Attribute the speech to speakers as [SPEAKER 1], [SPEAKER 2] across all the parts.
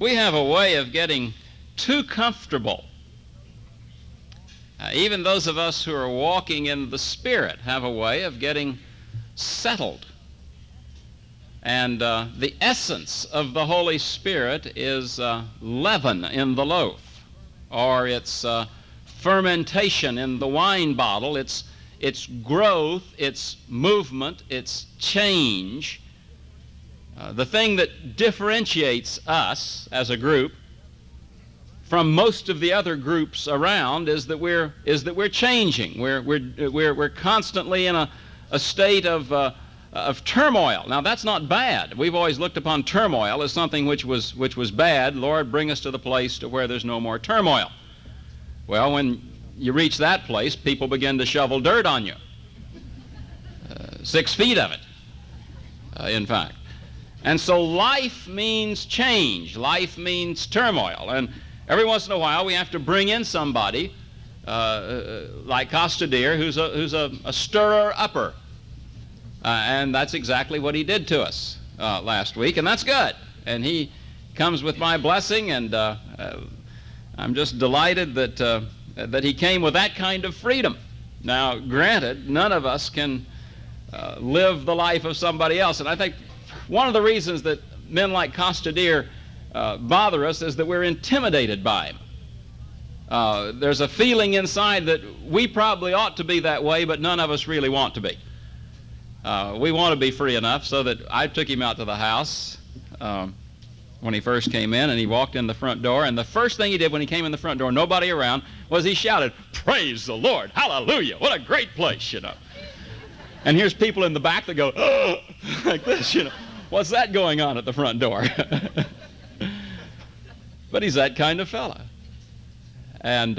[SPEAKER 1] We have a way of getting too comfortable. Even those of us who are walking in the Spirit have a way of getting settled. And the essence of the Holy Spirit is leaven in the loaf, or it's fermentation in the wine bottle. It's growth, it's movement, it's change. The thing that differentiates us as a group from most of the other groups around is that we're changing. We're constantly in a state of turmoil. Now that's not bad. We've always looked upon turmoil as something which was bad. Lord, bring us to the place to where there's no more turmoil. Well, when you reach that place, people begin to shovel dirt on you. 6 feet of it, in fact. And so life means change. Life means turmoil. And every once in a while we have to bring in somebody like Costa who's a stirrer-upper. And that's exactly what he did to us last week, and that's good. And he comes with my blessing, and I'm just delighted that he came with that kind of freedom. Now, granted, none of us can live the life of somebody else, and I think one of the reasons that men like Costa bother us is that we're intimidated by him. There's a feeling inside that we probably ought to be that way, but none of us really want to be. We want to be free enough so that I took him out to the house when he first came in, and he walked in the front door, and the first thing he did when he came in the front door, nobody around, was he shouted, "Praise the Lord, hallelujah, what a great place, you know." And here's people in the back that go, "Oh," like this, you know. What's that going on at the front door? But he's that kind of fella. And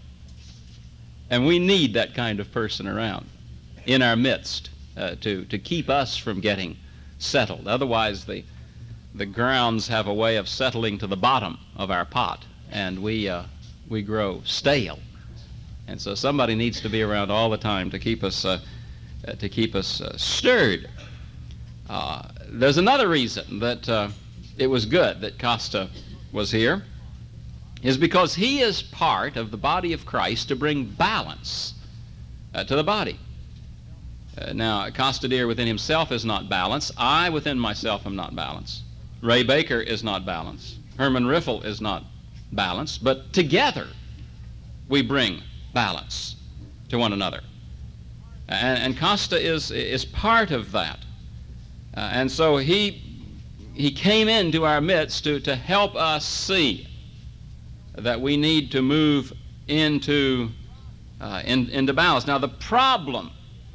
[SPEAKER 1] we need that kind of person around in our midst to keep us from getting settled. Otherwise, the grounds have a way of settling to the bottom of our pot, and we grow stale. And so somebody needs to be around all the time to keep us stirred. There's another reason that it was good that Costa was here, is because he is part of the body of Christ to bring balance to the body. Now, Costa within himself is not balanced. I within myself am not balanced. Ray Baker is not balanced. Herman Riffle is not balanced. But together we bring balance to one another. And Costa is part of that. And so he came into our midst to help us see that we need to move into balance. Now, the problem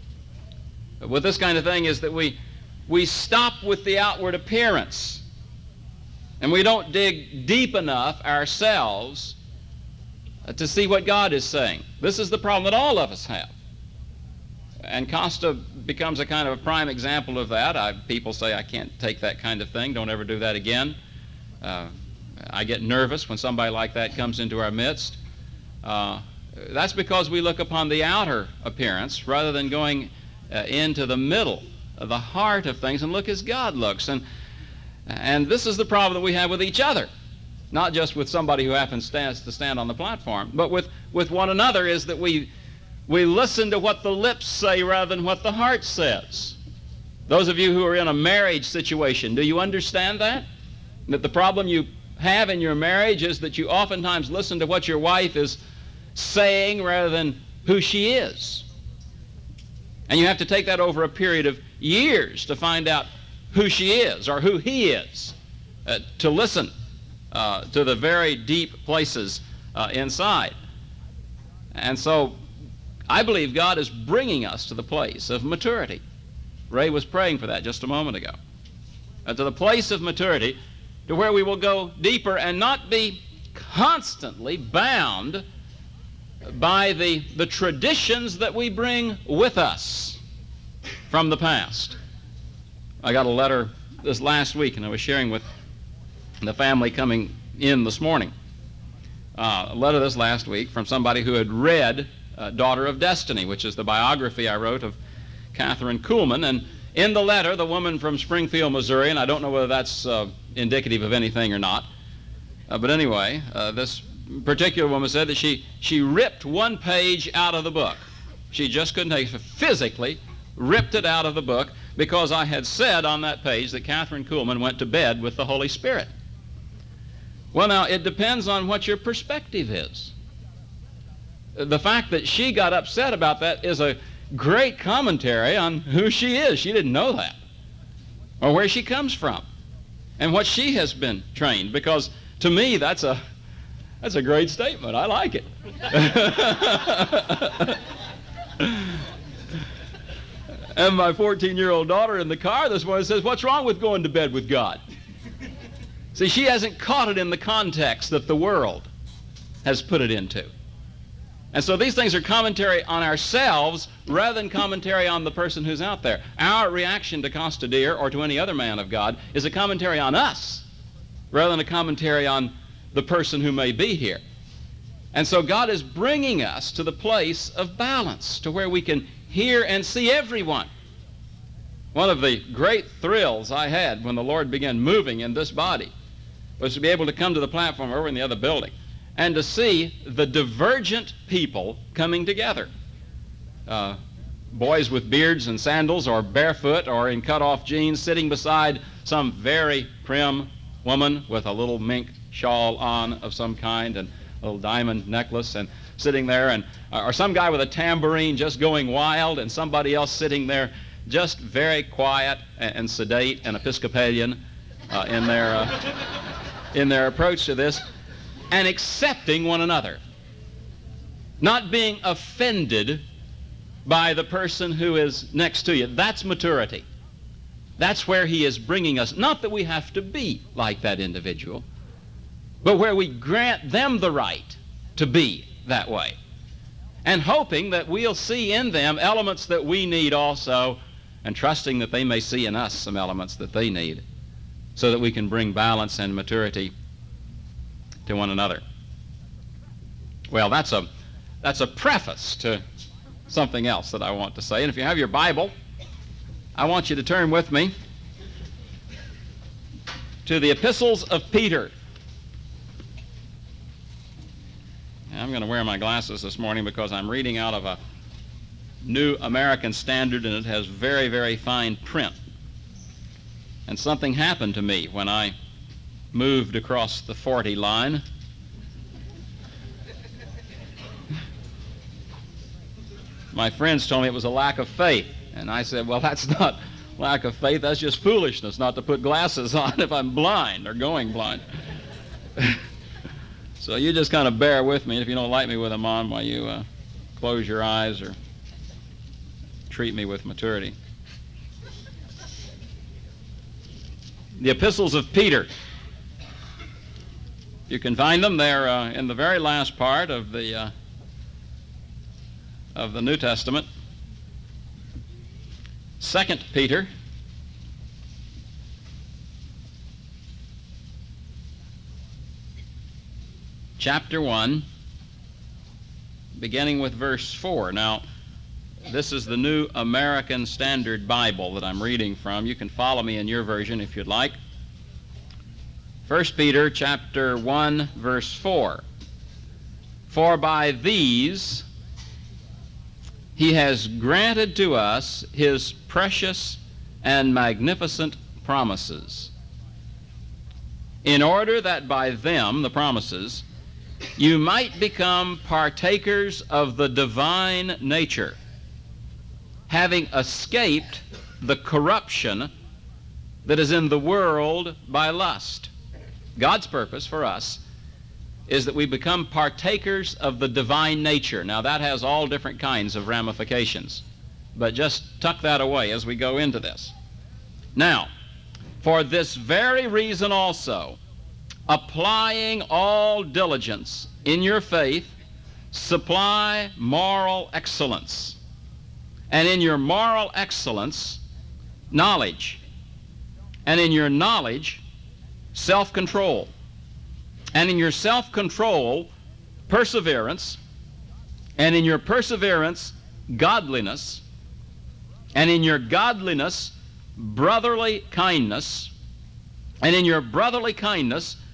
[SPEAKER 1] with this kind of thing is that we stop with the outward appearance, and we don't dig deep enough ourselves to see what God is saying. This is the problem that all of us have. And Costa becomes a kind of a prime example of that. People say, "I can't take that kind of thing. Don't ever do that again." I get nervous when somebody like that comes into our midst. That's because we look upon the outer appearance rather than going into the middle, the heart of things, and look as God looks. And this is the problem that we have with each other, not just with somebody who happens to stand on the platform, but with one another, is that we listen to what the lips say rather than what the heart says. Those of you who are in a marriage situation, do you understand that? That the problem you have in your marriage is that you oftentimes listen to what your wife is saying rather than who she is. And you have to take that over a period of years to find out who she is or who he is, to listen to the very deep places inside. And so I believe God is bringing us to the place of maturity. Ray was praying for that just a moment ago. To the place of maturity, to where we will go deeper and not be constantly bound by the traditions that we bring with us from the past. I got a letter this last week, and I was sharing with the family coming in this morning. A letter this last week from somebody who had read Daughter of Destiny, which is the biography I wrote of Catherine Kuhlman. And in the letter, the woman from Springfield, Missouri, and I don't know whether that's indicative of anything or not, But anyway, this particular woman said that she ripped one page out of the book. She just couldn't take it, physically ripped it out of the book because I had said on that page that Catherine Kuhlman went to bed with the Holy Spirit. Well, now, it depends on what your perspective is. The fact that she got upset about that is a great commentary on who she is. She didn't know that, or where she comes from, and what she has been trained, because to me, that's a great statement. I like it. And my 14-year-old daughter in the car this morning says, "What's wrong with going to bed with God?" See, she hasn't caught it in the context that the world has put it into. And so these things are commentary on ourselves rather than commentary on the person who's out there. Our reaction to Costa Deer or to any other man of God is a commentary on us rather than a commentary on the person who may be here. And so God is bringing us to the place of balance, to where we can hear and see everyone. One of the great thrills I had when the Lord began moving in this body was to be able to come to the platform over in the other building and to see the divergent people coming together. Boys with beards and sandals, or barefoot, or in cut-off jeans, sitting beside some very prim woman with a little mink shawl on of some kind and a little diamond necklace, and sitting there, and or some guy with a tambourine just going wild, and somebody else sitting there just very quiet and sedate and Episcopalian in their approach to this, and accepting one another, not being offended by the person who is next to you. That's maturity. That's where he is bringing us. Not that we have to be like that individual, but where we grant them the right to be that way, and hoping that we'll see in them elements that we need also, and trusting that they may see in us some elements that they need, so that we can bring balance and maturity to one another. Well, that's a preface to something else that I want to say. And if you have your Bible, I want you to turn with me to the Epistles of Peter. I'm going to wear my glasses this morning because I'm reading out of a New American Standard, and it has very, very fine print. And something happened to me when I moved across the 40 line. My friends told me it was a lack of faith. And I said, well, that's not lack of faith, that's just foolishness not to put glasses on if I'm blind or going blind. So you just kind of bear with me. If you don't like me with them on, while you close your eyes or treat me with maturity. The Epistles of Peter. You can find them there in the very last part of the New Testament. 2 Peter. Chapter 1, beginning with verse 4. Now, this is the New American Standard Bible that I'm reading from. You can follow me in your version if you'd like. 1 Peter chapter 1, verse 4. For by these he has granted to us his precious and magnificent promises, in order that by them, the promises, you might become partakers of the divine nature, having escaped the corruption that is in the world by lust. God's purpose for us is that we become partakers of the divine nature. Now, that has all different kinds of ramifications, but just tuck that away as we go into this. Now, for this very reason also, applying all diligence in your faith, supply moral excellence, and in your moral excellence, knowledge, and in your knowledge, self-control, and in your self-control, perseverance, and in your perseverance, godliness, and in your godliness, brotherly kindness, and in your brotherly kindness,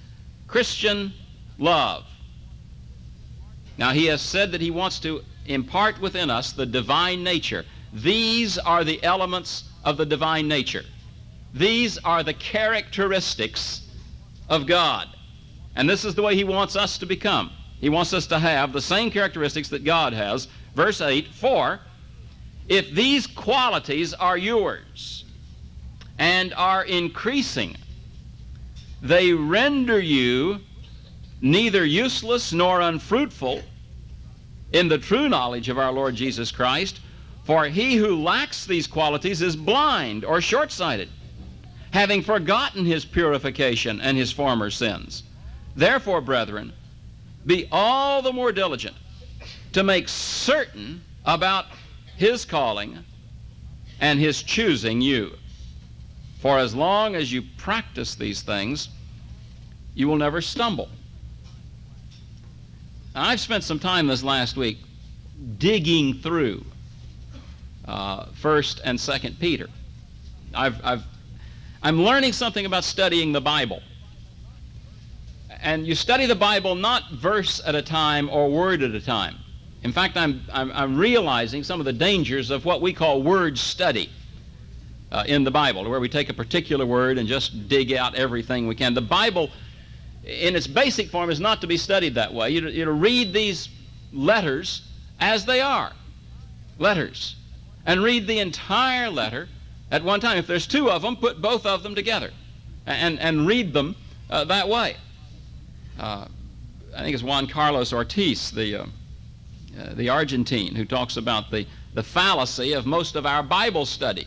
[SPEAKER 1] Christian love. Now, he has said that he wants to impart within us the divine nature. These are the elements of the divine nature. These are the characteristics of God. And this is the way he wants us to become. He wants us to have the same characteristics that God has. Verse 8, for if these qualities are yours and are increasing, they render you neither useless nor unfruitful in the true knowledge of our Lord Jesus Christ. For he who lacks these qualities is blind or short-sighted, having forgotten his purification and his former sins. Therefore, brethren, be all the more diligent to make certain about his calling and his choosing you. For as long as you practice these things, you will never stumble. Now, I've spent some time this last week digging through 1st and 2nd Peter. I'm learning something about studying the Bible. And you study the Bible not verse at a time or word at a time. In fact, I'm realizing some of the dangers of what we call word study in the Bible, where we take a particular word and just dig out everything we can. The Bible, in its basic form, is not to be studied that way. You're to read these letters as they are, letters, and read the entire letter at one time. If there's two of them, put both of them together and read them that way. I think it's Juan Carlos Ortiz, the Argentine, who talks about the fallacy of most of our Bible study.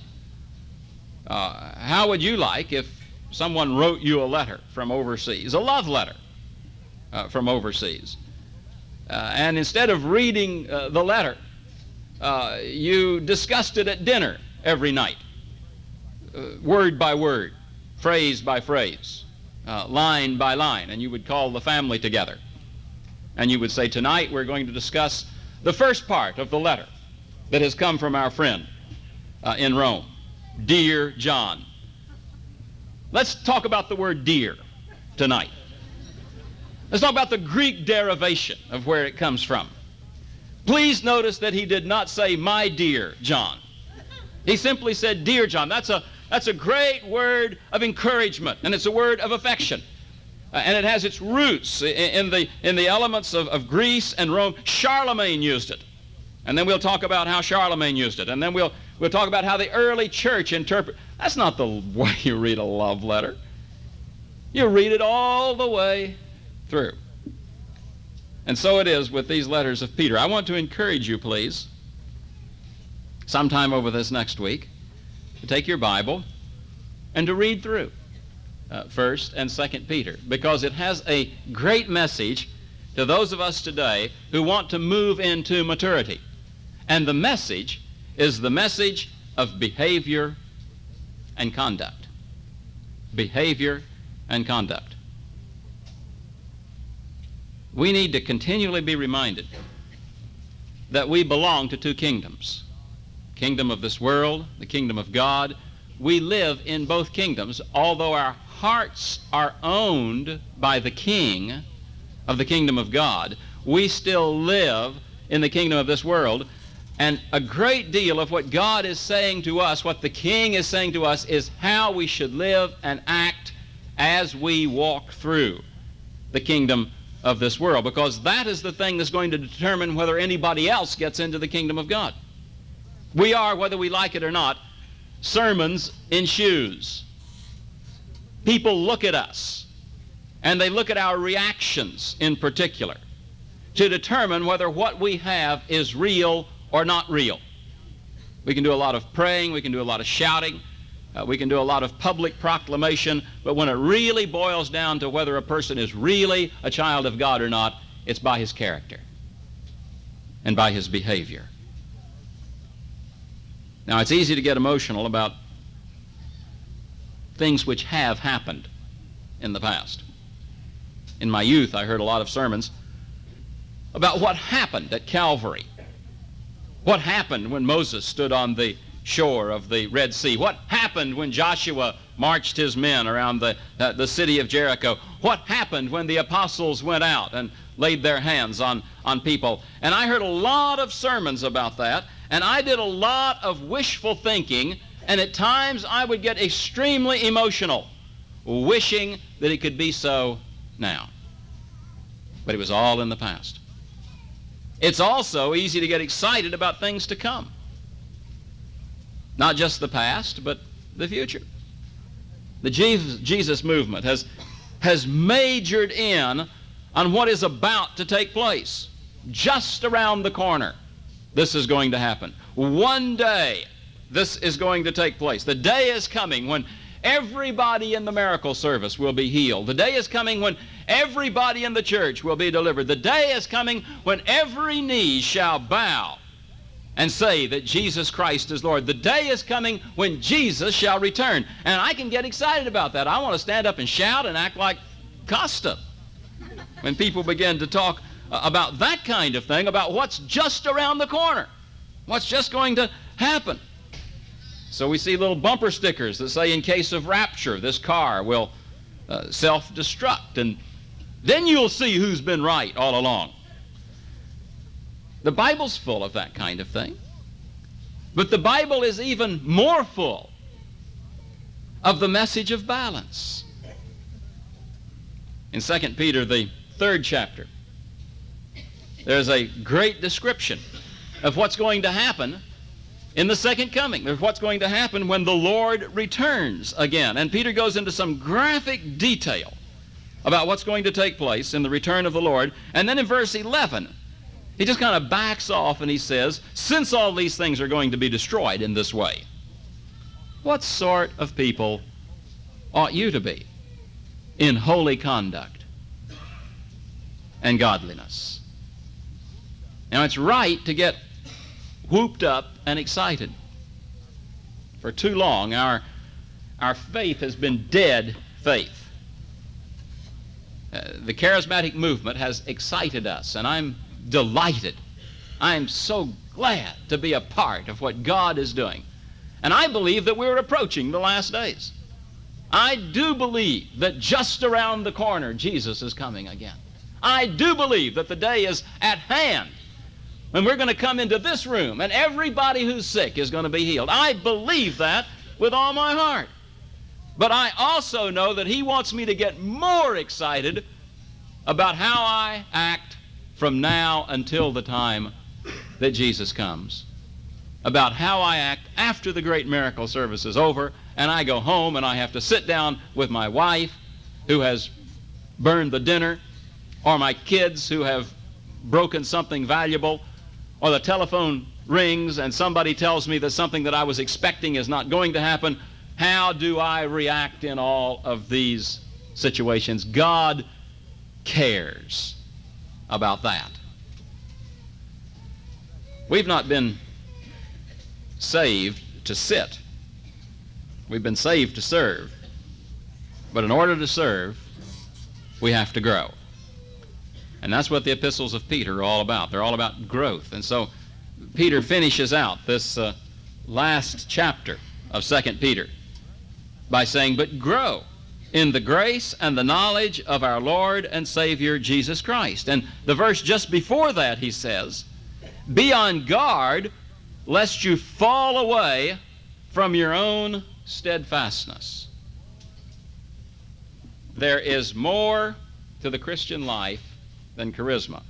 [SPEAKER 1] How would you like if someone wrote you a letter from overseas, a love letter from overseas, and instead of reading the letter, you discussed it at dinner every night, word by word, phrase by phrase, line by line, and you would call the family together, and you would say, tonight we're going to discuss the first part of the letter that has come from our friend in Rome. Dear John. Let's talk about the word dear tonight. Let's talk about the Greek derivation of where it comes from. Please notice that he did not say, my dear John. He simply said, dear John. That's a great word of encouragement, and it's a word of affection. And it has its roots in the elements of Greece and Rome. Charlemagne used it. And then we'll talk about how Charlemagne used it. And then we'll talk about how the early church interpreted. That's not the way you read a love letter. You read it all the way through. And so it is with these letters of Peter. I want to encourage you, please, sometime over this next week, to take your Bible and to read through 1st and 2nd Peter, because it has a great message to those of us today who want to move into maturity. And the message is the message of behavior and conduct. Behavior and conduct. We need to continually be reminded that we belong to two kingdoms. Kingdom of this world, the kingdom of God. We live in both kingdoms, although our hearts are owned by the king of the kingdom of God. We still live in the kingdom of this world. And a great deal of what God is saying to us, what the King is saying to us, is how we should live and act as we walk through the kingdom of this world, because that is the thing that's going to determine whether anybody else gets into the kingdom of God. We are, whether we like it or not, sermons in shoes. People look at us, and they look at our reactions in particular to determine whether what we have is real or not real. We can do a lot of praying, we can do a lot of shouting, we can do a lot of public proclamation, but when it really boils down to whether a person is really a child of God or not, it's by his character and by his behavior. Now, it's easy to get emotional about things which have happened in the past. In my youth, I heard a lot of sermons about what happened at Calvary. What happened when Moses stood on the shore of the Red Sea? What happened when Joshua marched his men around the city of Jericho? what happened when the apostles went out and laid their hands on people. And I heard a lot of sermons about that, and I did a lot of wishful thinking, and at times I would get extremely emotional, wishing that it could be so now. But it was all in the past. It's also easy to get excited about things to come. Not just the past, but the future. The Jesus movement has majored in on what is about to take place. Just around the corner, this is going to happen. One day, this is going to take place. The day is coming when everybody in the miracle service will be healed. The day is coming when everybody in the church will be delivered. The day is coming when every knee shall bow and say that Jesus Christ is Lord. The day is coming when Jesus shall return. And I can get excited about that. I want to stand up and shout and act like Costa when people begin to talk about that kind of thing, about what's just around the corner, what's just going to happen. So we see little bumper stickers that say, in case of rapture, this car will self-destruct. And then you'll see who's been right all along. The Bible's full of that kind of thing. But the Bible is even more full of the message of balance. In 2 Peter, the 3rd chapter, there's a great description of what's going to happen in the second coming. There's what's going to happen when the Lord returns again. And Peter goes into some graphic detail about what's going to take place in the return of the Lord. And then in verse 11, he just kind of backs off and he says, since all these things are going to be destroyed in this way, what sort of people ought you to be in holy conduct and godliness? Now, it's right to get whooped up and excited. For too long, our faith has been dead faith. The charismatic movement has excited us, and I'm delighted. I'm so glad to be a part of what God is doing. And I believe that we're approaching the last days. I do believe that just around the corner, Jesus is coming again. I do believe that the day is at hand when we're going to come into this room and everybody who's sick is going to be healed. I believe that with all my heart. But I also know that He wants me to get more excited about how I act from now until the time that Jesus comes, about how I act after the great miracle service is over and I go home and I have to sit down with my wife who has burned the dinner, or my kids who have broken something valuable, or the telephone rings and somebody tells me that something that I was expecting is not going to happen. How do I react in all of these situations? God cares about that. We've not been saved to sit. We've been saved to serve. But in order to serve, we have to grow. And that's what the epistles of Peter are all about. They're all about growth. And so Peter finishes out this last chapter of 2 Peter by saying, but grow in the grace and the knowledge of our Lord and Savior Jesus Christ. And the verse just before that, he says, be on guard lest you fall away from your own steadfastness. There is more to the Christian life than charisma.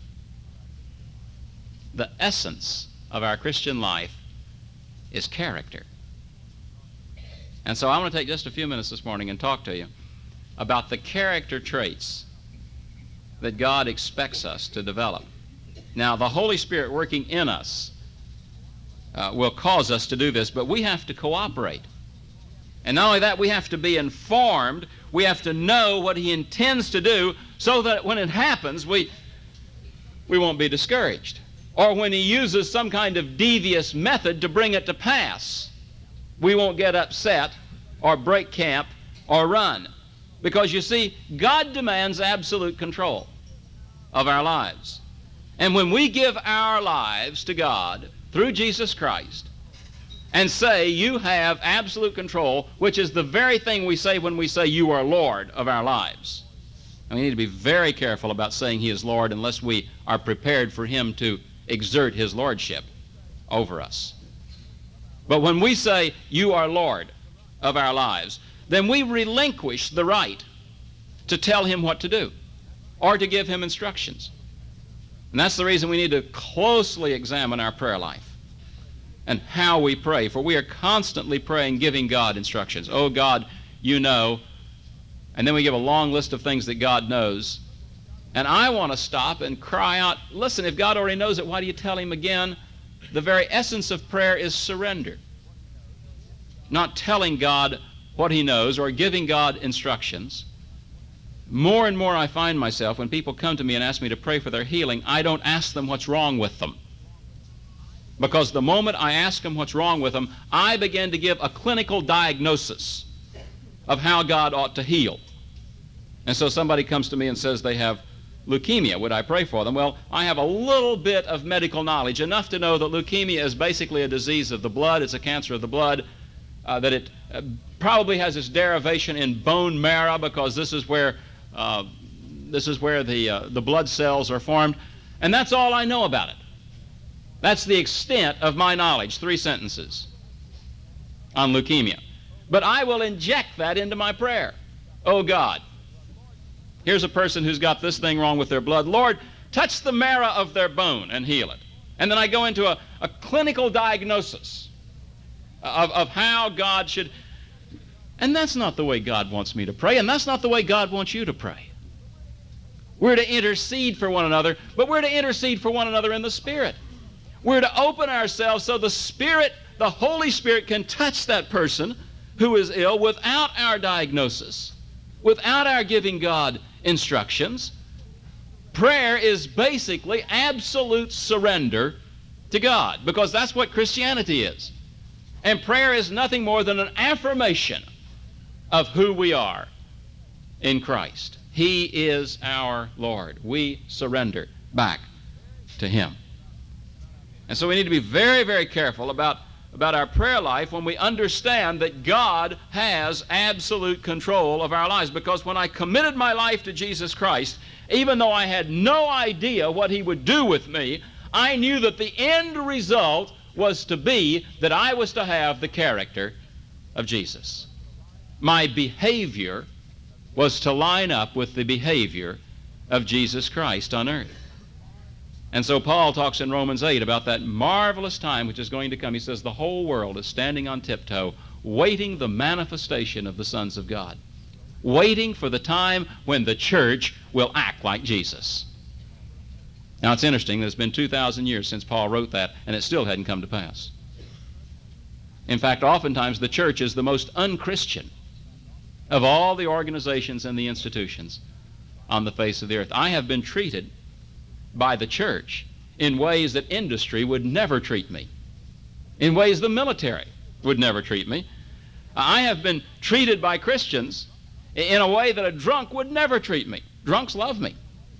[SPEAKER 1] The essence of our Christian life is character. And so I want to take just a few minutes this morning and talk to you about the character traits that God expects us to develop. Now, the Holy Spirit working in us will cause us to do this, but we have to cooperate. And not only that, we have to be informed. We have to know what He intends to do so that when it happens, we won't be discouraged. Or when He uses some kind of devious method to bring it to pass, we won't get upset or break camp or run. Because you see, God demands absolute control of our lives. And when we give our lives to God through Jesus Christ and say, you have absolute control, which is the very thing we say when we say you are Lord of our lives. And we need to be very careful about saying He is Lord unless we are prepared for Him to exert His lordship over us. But when we say, you are Lord of our lives, then we relinquish the right to tell Him what to do or to give Him instructions. And that's the reason we need to closely examine our prayer life and how we pray, for we are constantly praying, giving God instructions. Oh, God, you know. And then we give a long list of things that God knows. And I want to stop and cry out, listen, if God already knows it, why do you tell Him again? The very essence of prayer is surrender. Not telling God what He knows or giving God instructions. More and more I find myself, when people come to me and ask me to pray for their healing, I don't ask them what's wrong with them. Because the moment I ask them what's wrong with them, I begin to give a clinical diagnosis of how God ought to heal. And so somebody comes to me and says they have leukemia. Would I pray for them? Well, I have a little bit of medical knowledge, enough to know that leukemia is basically a disease of the blood. It's a cancer of the blood, that it probably has its derivation in bone marrow, because this is where the blood cells are formed. And that's all I know about it. That's the extent of my knowledge, 3 sentences on leukemia. But I will inject that into my prayer. Oh, God, here's a person who's got this thing wrong with their blood. Lord, touch the marrow of their bone and heal it. And then I go into a clinical diagnosis of how God should. And that's not the way God wants me to pray, and that's not the way God wants you to pray. We're to intercede for one another, but we're to intercede for one another in the Spirit. We're to open ourselves so the Spirit, the Holy Spirit, can touch that person who is ill without our diagnosis, without our giving God instructions. Prayer is basically absolute surrender to God, because that's what Christianity is. And prayer is nothing more than an affirmation of who we are in Christ. He is our Lord. We surrender back to Him. And so we need to be very, very careful about our prayer life when we understand that God has absolute control of our lives. Because when I committed my life to Jesus Christ, even though I had no idea what He would do with me, I knew that the end result was to be that I was to have the character of Jesus. My behavior was to line up with the behavior of Jesus Christ on earth. And so Paul talks in Romans 8 about that marvelous time which is going to come. He says the whole world is standing on tiptoe, waiting the manifestation of the sons of God, waiting for the time when the church will act like Jesus. Now, it's interesting that it's been 2,000 years since Paul wrote that, and it still hadn't come to pass. In fact, oftentimes the church is the most unchristian of all the organizations and the institutions on the face of the earth. I have been treated by the church in ways that industry would never treat me, in ways the military would never treat me. I have been treated by Christians in a way that a drunk would never treat me. Drunks love me.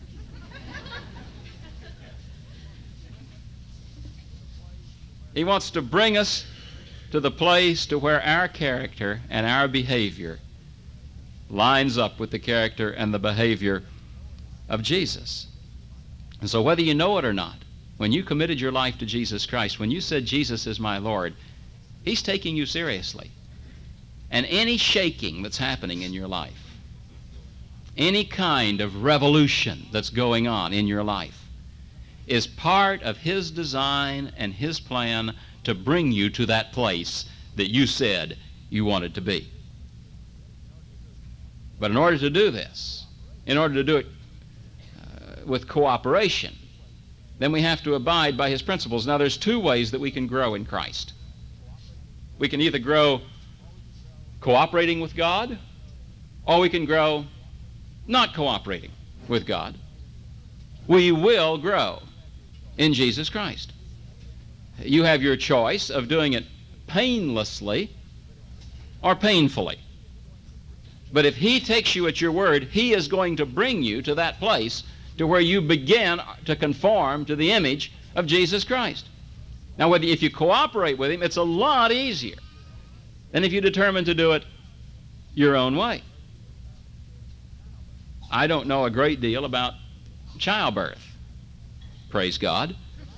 [SPEAKER 1] He wants to bring us to the place to where our character and our behavior lines up with the character and the behavior of Jesus. And so whether you know it or not, when you committed your life to Jesus Christ, when you said, Jesus is my Lord, He's taking you seriously. And any shaking that's happening in your life, any kind of revolution that's going on in your life, is part of His design and His plan to bring you to that place that you said you wanted to be. But in order to do this, in order to do it with cooperation, then we have to abide by His principles. Now, there's 2 ways that we can grow in Christ. We can either grow cooperating with God, or we can grow not cooperating with God. We will grow in Jesus Christ. You have your choice of doing it painlessly or painfully. But if He takes you at your word, He is going to bring you to that place to where you begin to conform to the image of Jesus Christ. Now, if you cooperate with Him, it's a lot easier than if you determine to do it your own way. I don't know a great deal about childbirth. Praise God.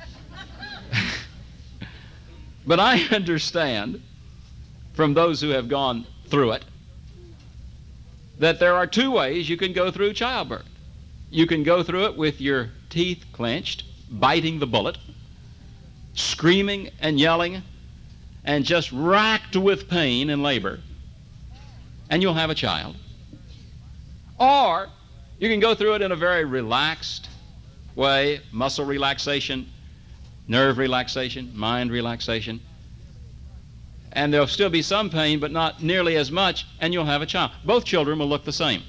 [SPEAKER 1] But I understand from those who have gone through it that there are two ways you can go through childbirth. You can go through it with your teeth clenched, biting the bullet, screaming and yelling, and just racked with pain in labor, and you'll have a child. Or you can go through it in a very relaxed way, muscle relaxation, nerve relaxation, mind relaxation, and there'll still be some pain, but not nearly as much, and you'll have a child. Both children will look the same.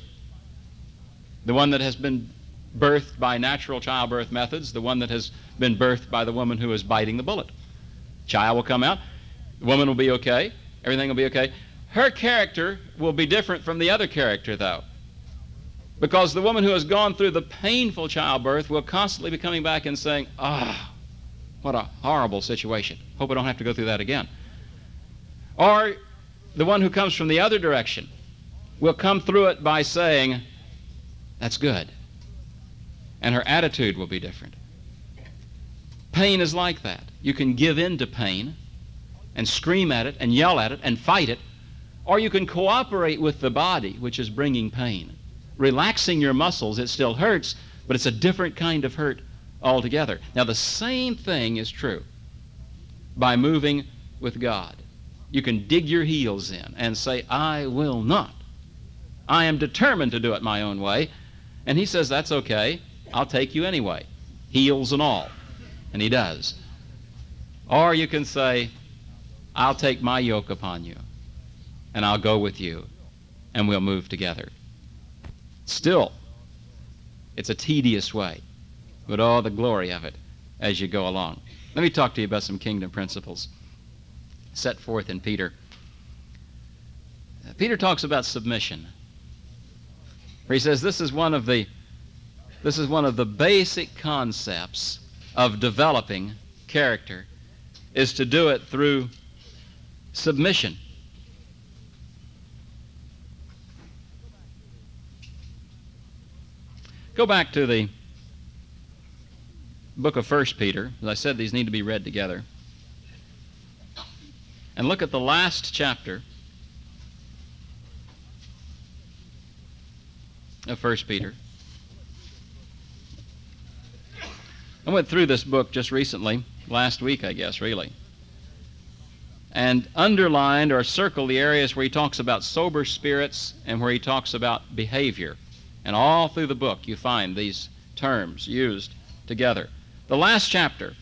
[SPEAKER 1] The one that has been birthed by natural childbirth methods, the one that has been birthed by the woman who is biting the bullet. Child will come out, the woman will be okay, everything will be okay. Her character will be different from the other character, though, because the woman who has gone through the painful childbirth will constantly be coming back and saying, what a horrible situation. Hope I don't have to go through that again. Or the one who comes from the other direction will come through it by saying, that's good. And her attitude will be different. Pain is like that. You can give in to pain and scream at it and yell at it and fight it, or you can cooperate with the body, which is bringing pain. Relaxing your muscles, it still hurts, but it's a different kind of hurt altogether. Now, the same thing is true by moving with God. You can dig your heels in and say, I will not. I am determined to do it my own way. And he says, that's okay. I'll take you anyway, heels and all. And he does. Or you can say, I'll take my yoke upon you, and I'll go with you, and we'll move together. Still, it's a tedious way, but all the glory of it as you go along. Let me talk to you about some kingdom principles set forth in Peter. Peter talks about submission, where he says this is one of the basic concepts of developing character, is to do it through submission. Go back to the book of 1 Peter. As I said, these need to be read together. And look at the last chapter of 1 Peter. I went through this book just recently, last week, I guess, really, and underlined or circled the areas where he talks about sober spirits and where he talks about behavior. And all through the book you find these terms used together. The last chapter,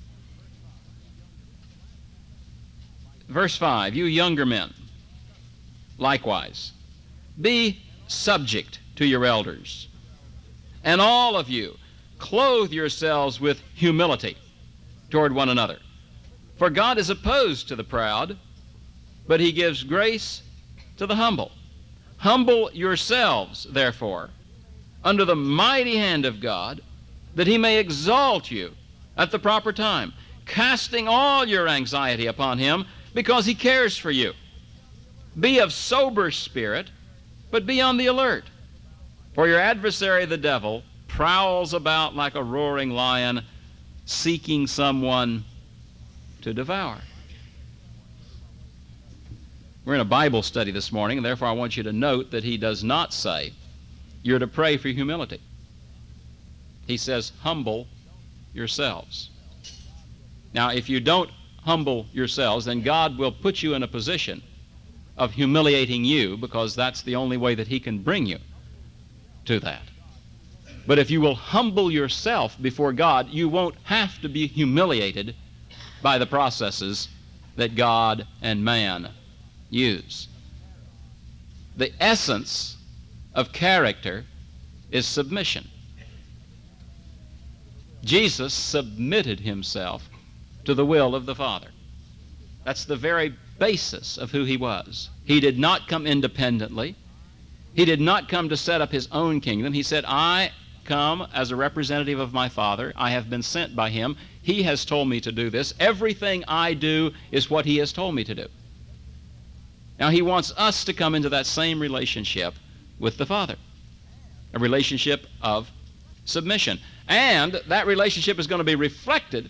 [SPEAKER 1] verse 5, you younger men, likewise, be subject to your elders, and all of you clothe yourselves with humility toward one another. For God is opposed to the proud, but he gives grace to the humble. Humble yourselves, therefore, under the mighty hand of God, that he may exalt you at the proper time, casting all your anxiety upon him, because he cares for you. Be of sober spirit, but be on the alert. For your adversary, the devil, prowls about like a roaring lion, seeking someone to devour. We're in a Bible study this morning, and therefore I want you to note that he does not say you're to pray for humility. He says, humble yourselves. Now, if you don't humble yourselves, then God will put you in a position of humiliating you, because that's the only way that he can bring you to that. But if you will humble yourself before God, you won't have to be humiliated by the processes that God and man use. The essence of character is submission. Jesus submitted himself to the will of the Father. That's the very basis of who he was. He did not come independently. He did not come to set up his own kingdom. He said, I come as a representative of my Father. I have been sent by him. He has told me to do this. Everything I do is what he has told me to do. Now he wants us to come into that same relationship with the Father. a relationship of submission. And that relationship is going to be reflected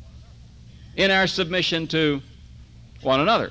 [SPEAKER 1] in our submission to one another.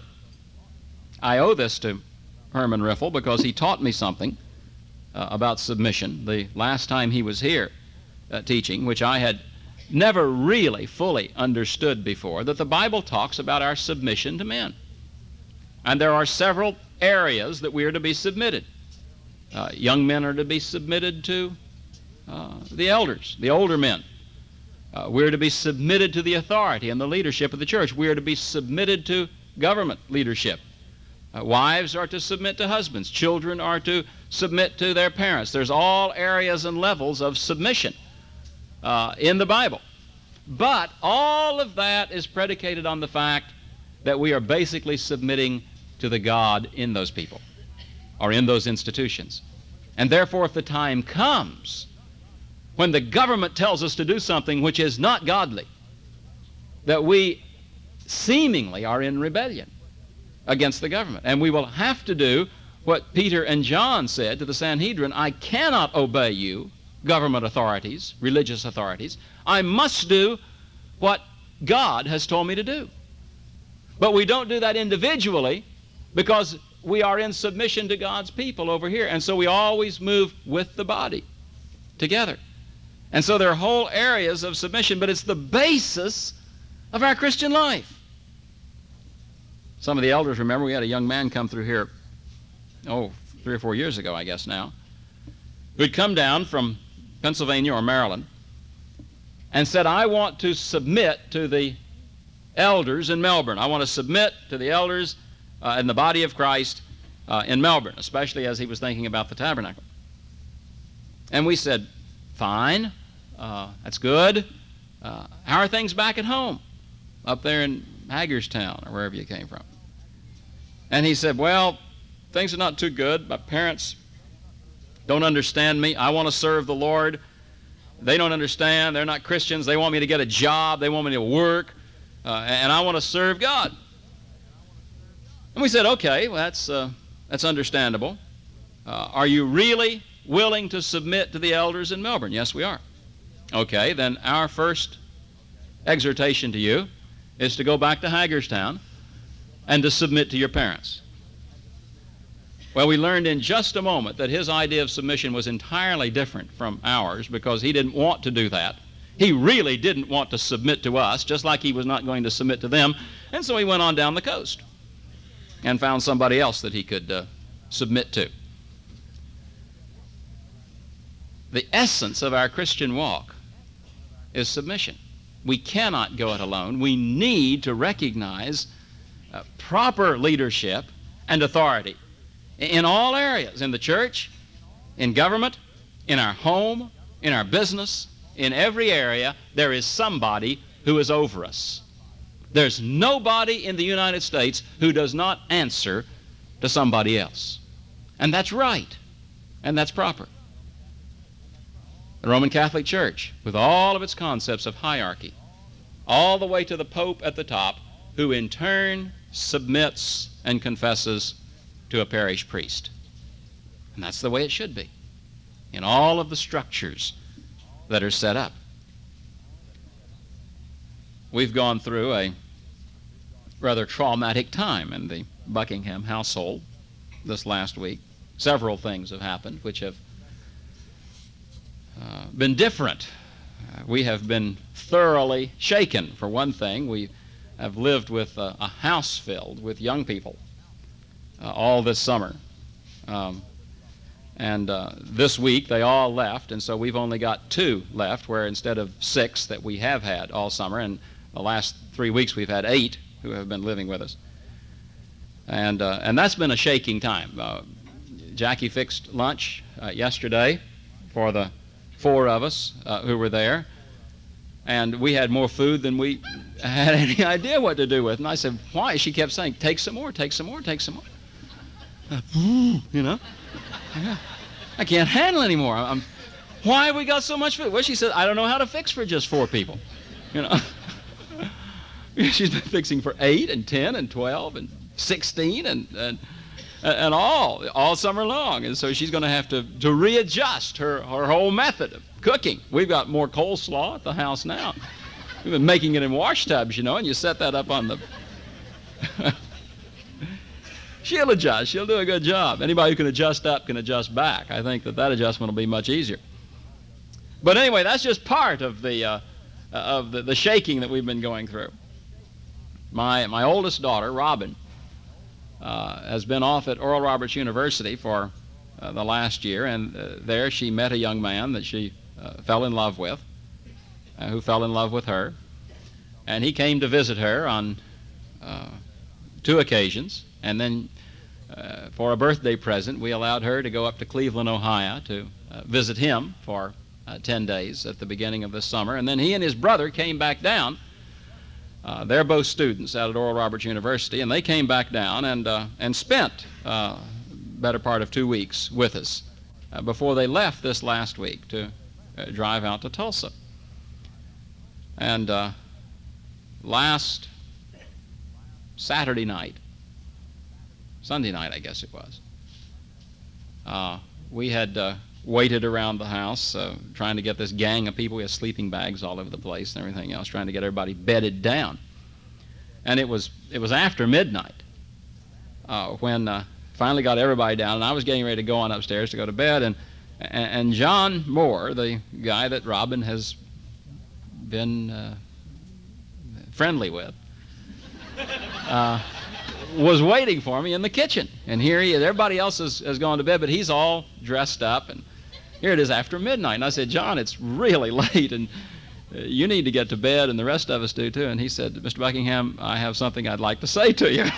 [SPEAKER 1] I owe this to Herman Riffle because he taught me something about submission the last time he was here teaching, which I had never really fully understood before, that the Bible talks about our submission to men. And there are several areas that we are to be submitted. Young men are to be submitted to the elders, the older men. We're to be submitted to the authority and the leadership of the church. We are to be submitted to government leadership. Wives are to submit to husbands. Children are to submit to their parents. There's all areas and levels of submission in the Bible. But all of that is predicated on the fact that we are basically submitting to the God in those people or in those institutions. And therefore, if the time comes when the government tells us to do something which is not godly, that we seemingly are in rebellion against the government. And we will have to do what Peter and John said to the Sanhedrin: I cannot obey you, government authorities, religious authorities. I must do what God has told me to do. But we don't do that individually because we are in submission to God's people over here. And so we always move with the body together. And so there are whole areas of submission, but it's the basis of our Christian life. Some of the elders remember we had a young man come through here, 3 or 4 years ago, I guess now, who'd come down from Pennsylvania or Maryland and said, I want to submit to the elders in Melbourne. I want to submit to the elders in the body of Christ in Melbourne, especially as he was thinking about the tabernacle. And we said, fine, that's good. How are things back at home, up there in Hagerstown or wherever you came from? And he said, well, things are not too good. My parents don't understand me. I want to serve the Lord. They don't understand. They're not Christians. They want me to get a job. They want me to work. And I want to serve God. And we said, okay, well, that's understandable. Are you really willing to submit to the elders in Melbourne? Yes, we are. Okay, then our first exhortation to you is to go back to Hagerstown and to submit to your parents. Well, we learned in just a moment that his idea of submission was entirely different from ours because he didn't want to do that. He really didn't want to submit to us, just like he was not going to submit to them. And so he went on down the coast and found somebody else that he could submit to. The essence of our Christian walk is submission. We cannot go it alone. We need to recognize proper leadership and authority in all areas, in the church, in government, in our home, in our business, in every area. There is somebody who is over us. There's nobody in the United States who does not answer to somebody else. And that's right, and that's proper. The Roman Catholic Church, with all of its concepts of hierarchy, all the way to the Pope at the top, who in turn submits and confesses to a parish priest. And that's the way it should be in all of the structures that are set up. We've gone through a rather traumatic time in the Buckingham household this last week. Several things have happened which have been different. We have been thoroughly shaken. For one thing, we have lived with a house filled with young people all this summer. And this week they all left, and so we've only got 2 left, where instead of 6 that we have had all summer, and the last 3 weeks we've had 8 who have been living with us. And that's been a shaking time. Jackie fixed lunch yesterday for the 4 of us who were there, and we had more food than we had any idea what to do with. And I said, why? She kept saying, take some more, take some more, take some more. You know, I can't handle anymore. Why have we got so much food? Well, she said, I don't know how to fix for just 4 people. You know, she's been fixing for 8 and 10 and 12 and 16, and and all summer long. And so she's going to have to readjust her whole method of cooking. We've got more coleslaw at the house now. We've been making it in wash tubs, and you set that up on the... She'll adjust. She'll do a good job. Anybody who can adjust up can adjust back. I think that adjustment will be much easier. But anyway, that's just part of the shaking that we've been going through. My oldest daughter, Robin, has been off at Oral Roberts University for the last year, and there she met a young man that she fell in love with, who fell in love with her. And he came to visit her on 2 occasions, and then for a birthday present, we allowed her to go up to Cleveland, Ohio to visit him for 10 days at the beginning of this summer. And then he and his brother came back down. They're both students out at Oral Roberts University, and they came back down and spent better part of 2 weeks with us before they left this last week to drive out to Tulsa. And last Saturday night, Sunday night I guess it was, we had waited around the house trying to get this gang of people. We had sleeping bags all over the place and everything else, trying to get everybody bedded down. And it was after midnight when finally got everybody down, and I was getting ready to go on upstairs to go to bed, and John Moore, the guy that Robin has been friendly with, was waiting for me in the kitchen. And here he is. Everybody else has gone to bed, but he's all dressed up, and here it is after midnight. And I said, John, it's really late, and you need to get to bed, and the rest of us do too. And he said, Mr. Buckingham, I have something I'd like to say to you.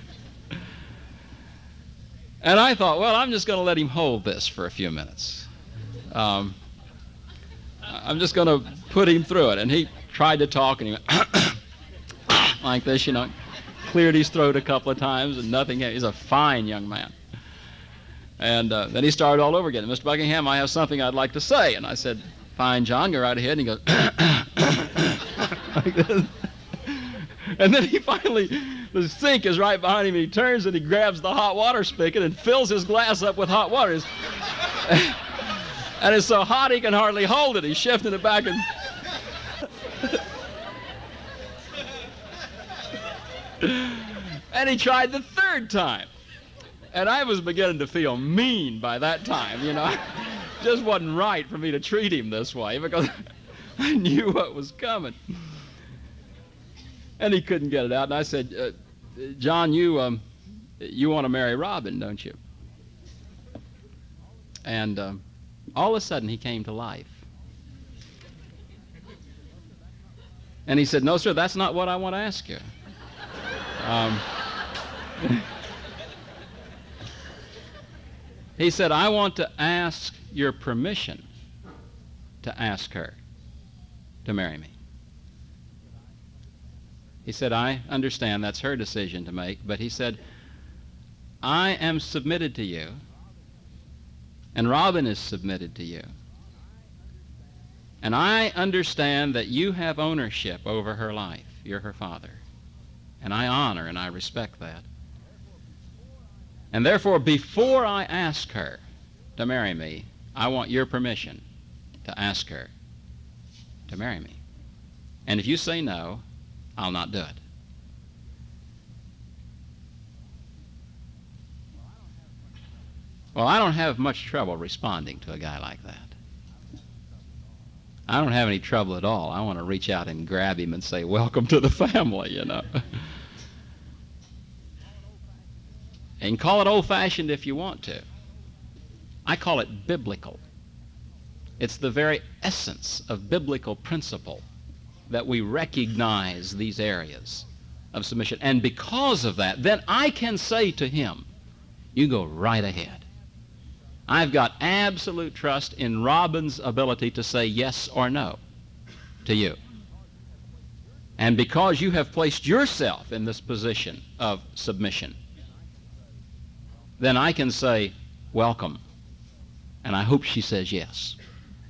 [SPEAKER 1] And I thought, well, I'm just going to let him hold this for a few minutes. I'm just going to put him through it. And he tried to talk, and he went like this, cleared his throat a couple of times, and nothing. He's a fine young man. And then he started all over again. Mr. Buckingham, I have something I'd like to say. And I said, fine, John, go right ahead. And he goes, like this. And then he finally, the sink is right behind him, and he turns and he grabs the hot water spigot and fills his glass up with hot water. And it's so hot he can hardly hold it. He's shifting it back and... And he tried the 3rd time. And I was beginning to feel mean by that time, Just wasn't right for me to treat him this way because I knew what was coming. And he couldn't get it out. And I said, John, you want to marry Robin, don't you? And all of a sudden he came to life. And he said, no, sir, that's not what I want to ask you. He said, I want to ask your permission to ask her to marry me. He said, I understand that's her decision to make, but he said, I am submitted to you, and Robin is submitted to you. And I understand that you have ownership over her life. You're her father. And I honor and I respect that. And therefore, before I ask her to marry me, I want your permission to ask her to marry me. And if you say no, I'll not do it. Well, I don't have much trouble responding to a guy like that. I don't have any trouble at all. I want to reach out and grab him and say, welcome to the family, And call it old-fashioned if you want to. I call it biblical. It's the very essence of biblical principle that we recognize these areas of submission. And because of that, then I can say to him, you go right ahead. I've got absolute trust in Robin's ability to say yes or no to you. And because you have placed yourself in this position of submission, then I can say, welcome. And I hope she says yes.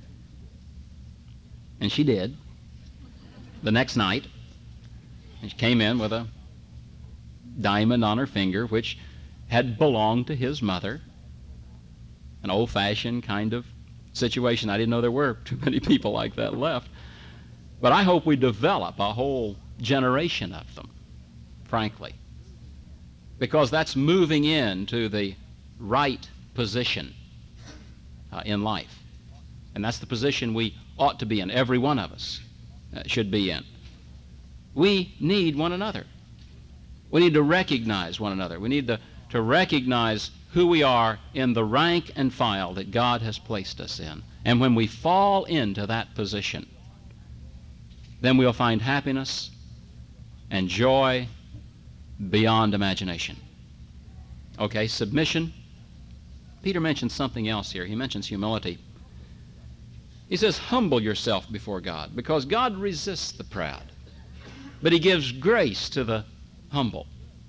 [SPEAKER 1] And she did. The next night, and she came in with a diamond on her finger, which had belonged to his mother. An old-fashioned kind of situation. I didn't know there were too many people like that left. But I hope we develop a whole generation of them, frankly, because that's moving into the right position in life. And that's the position we ought to be in. Every one of us should be in. We need one another. We need to recognize one another. We need to recognize who we are in the rank and file that God has placed us in. And when we fall into that position, then we'll find happiness and joy beyond imagination. Okay, submission. Peter mentions something else here. He mentions humility. He says, humble yourself before God, because God resists the proud, but he gives grace to the humble.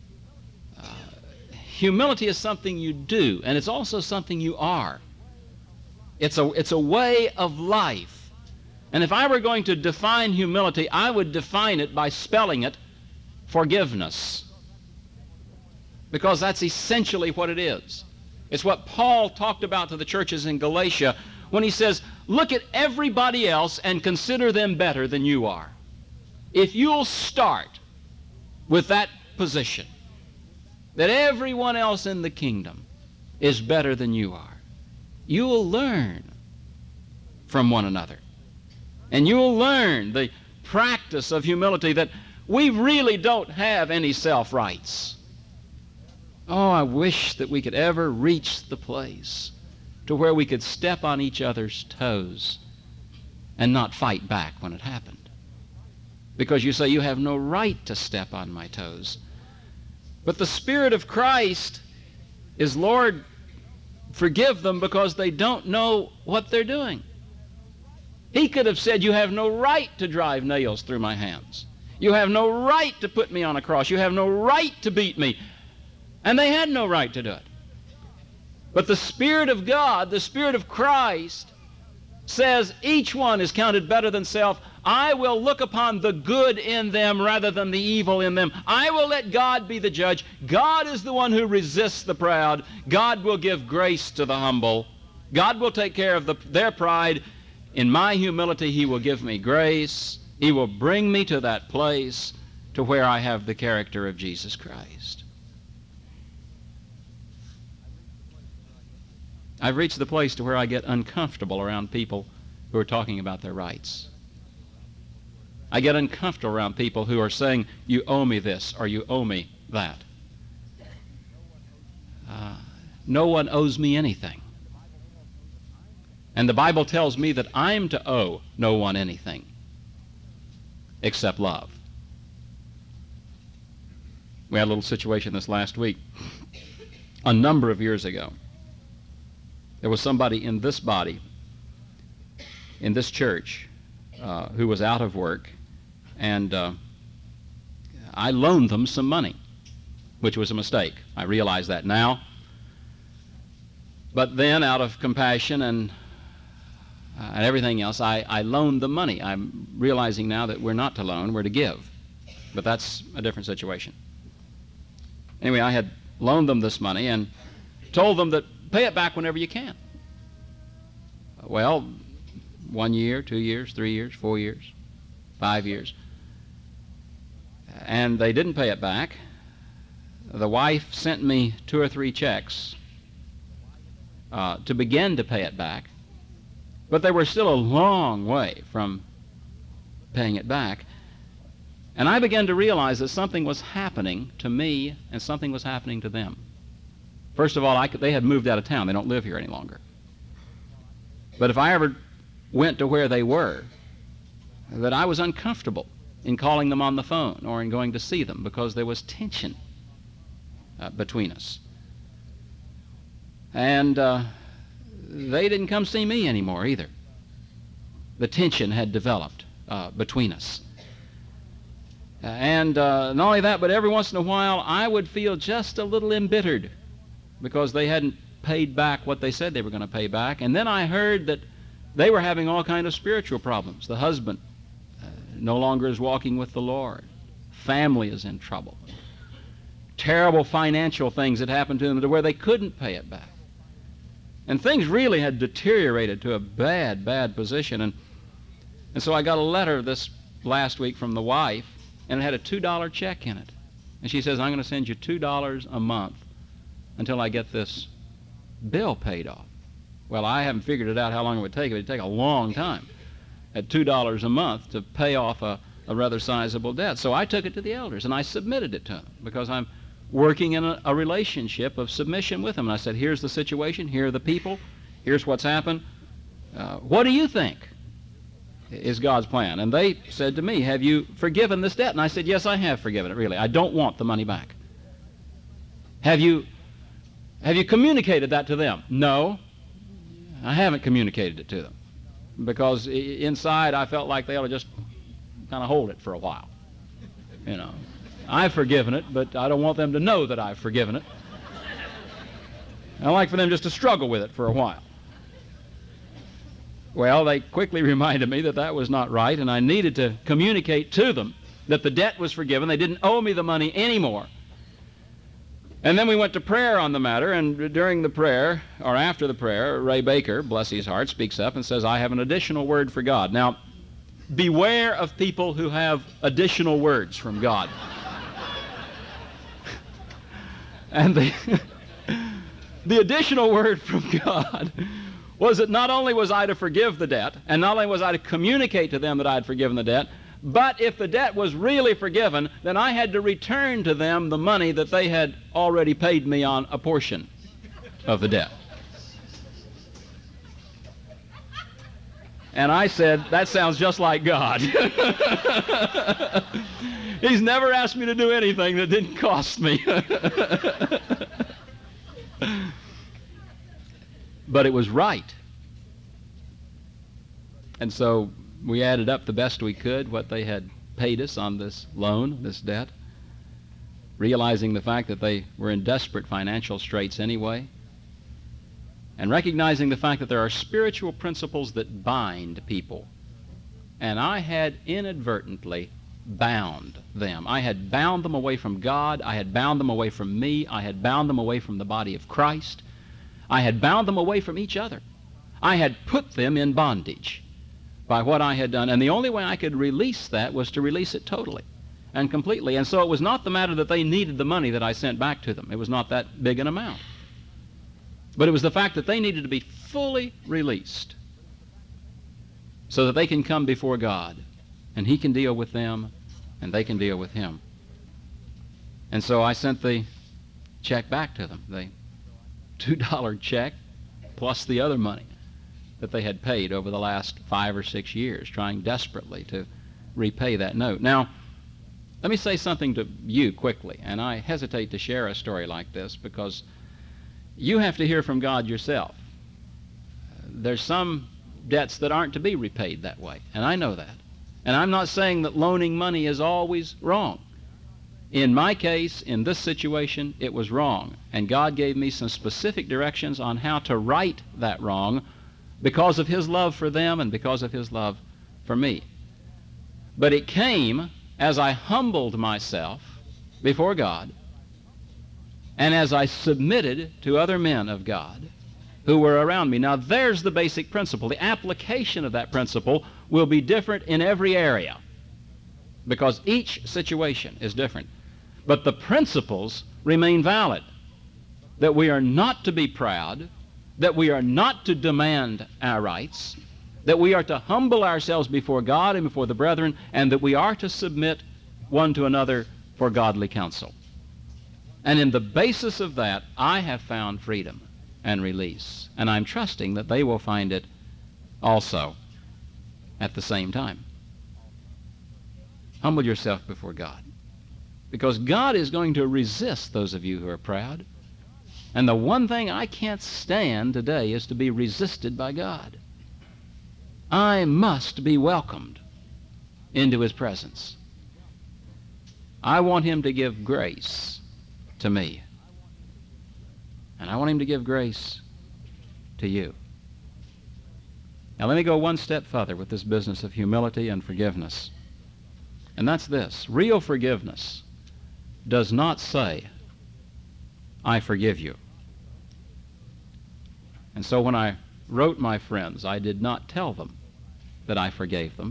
[SPEAKER 1] Humility is something you do, and it's also something you are. It's a way of life. And if I were going to define humility, I would define it by spelling it forgiveness, because that's essentially what it is. It's what Paul talked about to the churches in Galatia when he says, look at everybody else and consider them better than you are. If you'll start with that position, that everyone else in the kingdom is better than you are, you will learn from one another. And you will learn the practice of humility, that we really don't have any self-rights. Oh, I wish that we could ever reach the place to where we could step on each other's toes and not fight back when it happened. Because you say, you have no right to step on my toes. But the Spirit of Christ is, Lord, forgive them because they don't know what they're doing. He could have said, you have no right to drive nails through my hands. You have no right to put me on a cross. You have no right to beat me. And they had no right to do it. But the Spirit of God, the Spirit of Christ, says each one is counted better than self. I will look upon the good in them rather than the evil in them. I will let God be the judge. God is the one who resists the proud. God will give grace to the humble. God will take care of their pride. In my humility, he will give me grace. He will bring me to that place to where I have the character of Jesus Christ. I've reached the place to where I get uncomfortable around people who are talking about their rights. I get uncomfortable around people who are saying, you owe me this or you owe me that. No one owes me anything. And the Bible tells me that I'm to owe no one anything except love. We had a little situation this last week. A number of years ago, there was somebody in this body, in this church, who was out of work, and I loaned them some money, which was a mistake. I realize that now. But then, out of compassion and everything else, I loaned them money. I'm realizing now that we're not to loan, we're to give. But that's a different situation. Anyway, I had loaned them this money and told them that pay it back whenever you can. Well, 1 year, 2 years, 3 years, 4 years, 5 years. And they didn't pay it back. The wife sent me 2 or 3 checks to begin to pay it back. But they were still a long way from paying it back. And I began to realize that something was happening to me and something was happening to them. First of all, they had moved out of town. They don't live here any longer. But if I ever went to where they were, that I was uncomfortable in calling them on the phone or in going to see them because there was tension between us. And they didn't come see me anymore either. The tension had developed between us. And not only that, but every once in a while I would feel just a little embittered because they hadn't paid back what they said they were going to pay back. And then I heard that they were having all kinds of spiritual problems. The husband no longer is walking with the Lord. Family is in trouble. terrible financial things that happened to them to where they couldn't pay it back. And things really had deteriorated to a bad, bad position. And so I got a letter this last week from the wife, and it had a $2 check in it. And she says, I'm going to send you $2 a month until I get this bill paid off. Well, I haven't figured it out how long it would take. It would take a long time at $2 a month to pay off a rather sizable debt. So I took it to the elders, and I submitted it to them because I'm working in a relationship of submission with them. And I said, here's the situation, here are the people, here's what's happened. What do you think is God's plan? And they said to me, have you forgiven this debt? And I said, yes, I have forgiven it, really. I don't want the money back. Have you communicated that to them? No, I haven't communicated it to them, because inside I felt like they ought to just kind of hold it for a while. You know, I've forgiven it, but I don't want them to know that I've forgiven it. I like for them just to struggle with it for a while. Well, they quickly reminded me that that was not right, and I needed to communicate to them that the debt was forgiven. They didn't owe me the money anymore. And then we went to prayer on the matter, and during the prayer, or after the prayer, Ray Baker, bless his heart, speaks up and says, I have an additional word for God. Now, beware of people who have additional words from God. And the additional word from God was that not only was I to forgive the debt, and not only was I to communicate to them that I had forgiven the debt, but if the debt was really forgiven, then I had to return to them the money that they had already paid me on a portion of the debt. And I said, that sounds just like God. He's never asked me to do anything that didn't cost me. But it was right. And so we added up the best we could what they had paid us on this loan, this debt, realizing the fact that they were in desperate financial straits anyway, and recognizing the fact that there are spiritual principles that bind people. And I had inadvertently bound them. I had bound them away from God. I had bound them away from me. I had bound them away from the body of Christ. I had bound them away from each other. I had put them in bondage by what I had done. And the only way I could release that was to release it totally and completely. And so it was not the matter that they needed the money that I sent back to them. It was not that big an amount. But it was the fact that they needed to be fully released so that they can come before God, and He can deal with them, and they can deal with Him. And so I sent the check back to them, the $2 check plus the other money that they had paid over the last 5 or 6 years, trying desperately to repay that note. Now, let me say something to you quickly, and I hesitate to share a story like this because you have to hear from God yourself. There's some debts that aren't to be repaid that way, and I know that. And I'm not saying that loaning money is always wrong. In my case, in this situation, it was wrong, and God gave me some specific directions on how to right that wrong because of His love for them and because of His love for me. But it came as I humbled myself before God and as I submitted to other men of God who were around me. Now, there's the basic principle. The application of that principle will be different in every area because each situation is different. But the principles remain valid, that we are not to be proud, that we are not to demand our rights, that we are to humble ourselves before God and before the brethren, and that we are to submit one to another for godly counsel. And in the basis of that, I have found freedom and release, and I'm trusting that they will find it also at the same time. Humble yourself before God, because God is going to resist those of you who are proud. And the one thing I can't stand today is to be resisted by God. I must be welcomed into His presence. I want Him to give grace to me. And I want Him to give grace to you. Now let me go one step further with this business of humility and forgiveness. And that's this. Real forgiveness does not say, I forgive you. And so when I wrote my friends, I did not tell them that I forgave them.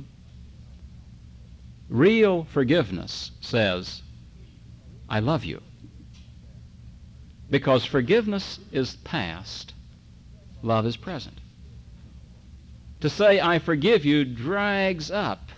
[SPEAKER 1] Real forgiveness says, I love you. Because forgiveness is past, love is present. To say I forgive you dredges up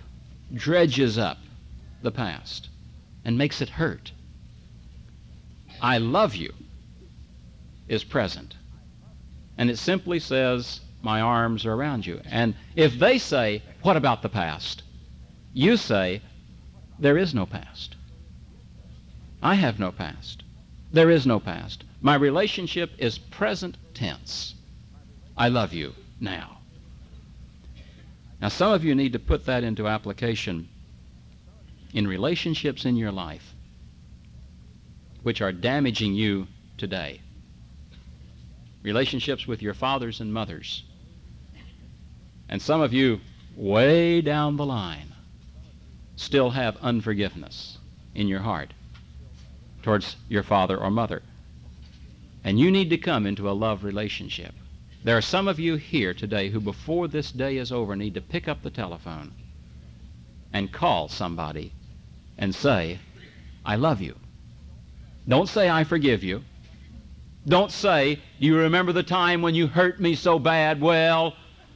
[SPEAKER 1] the past and makes it hurt. I love you is present. And it simply says, my arms are around you. And if they say, what about the past? You say, there is no past. I have no past. There is no past. My relationship is present tense. I love you now. Now, some of you need to put that into application in relationships in your life which are damaging you today. Relationships with your fathers and mothers. And some of you, way down the line, still have unforgiveness in your heart towards your father or mother. And you need to come into a love relationship. There are some of you here today who, before this day is over, need to pick up the telephone and call somebody and say, I love you. Don't say, I forgive you. Don't say, do you remember the time when you hurt me so bad? Well,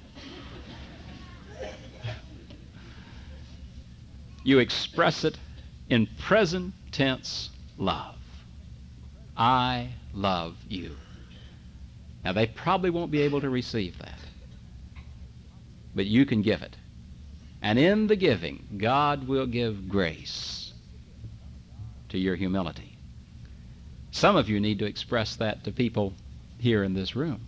[SPEAKER 1] you express it in present tense love. I love you. Now, they probably won't be able to receive that, but you can give it. And in the giving, God will give grace to your humility. Some of you need to express that to people here in this room.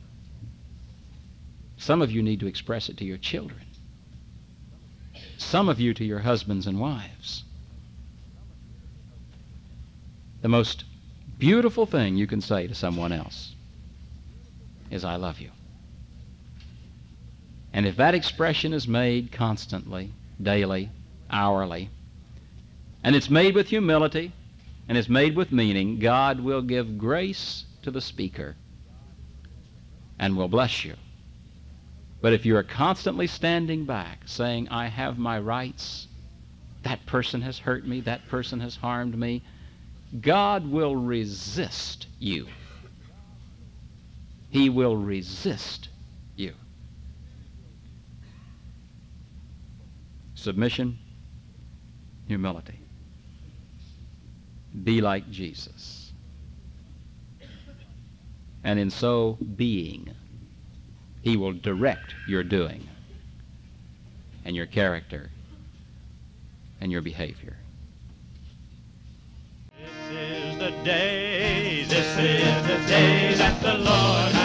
[SPEAKER 1] Some of you need to express it to your children. Some of you to your husbands and wives. The most beautiful thing you can say to someone else is, I love you. And if that expression is made constantly, daily, hourly, and it's made with humility, and it's made with meaning, God will give grace to the speaker and will bless you. But if you are constantly standing back saying, I have my rights, that person has hurt me, that person has harmed me, God will resist you. He will resist you. Submission, humility. Be like Jesus. And in so being, he will direct your doing and your character and your behavior.
[SPEAKER 2] This is the day that the Lord